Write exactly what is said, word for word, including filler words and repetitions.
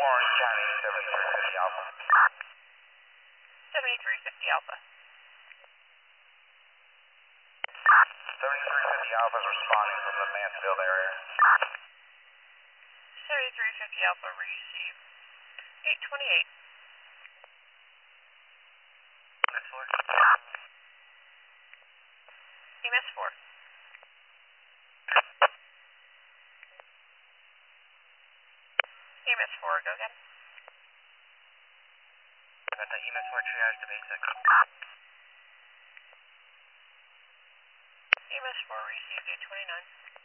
Warren County, seventy-three fifty Alpha. seventy-three fifty Alpha. seventy-three fifty Alpha is responding from the Mansfield area. seventy-three fifty Alpha, receive. eight twenty-eight. E M S four. E M S four. E M S four, go again. Got the E M S four triage to basic. E M S four, received eight twenty-nine.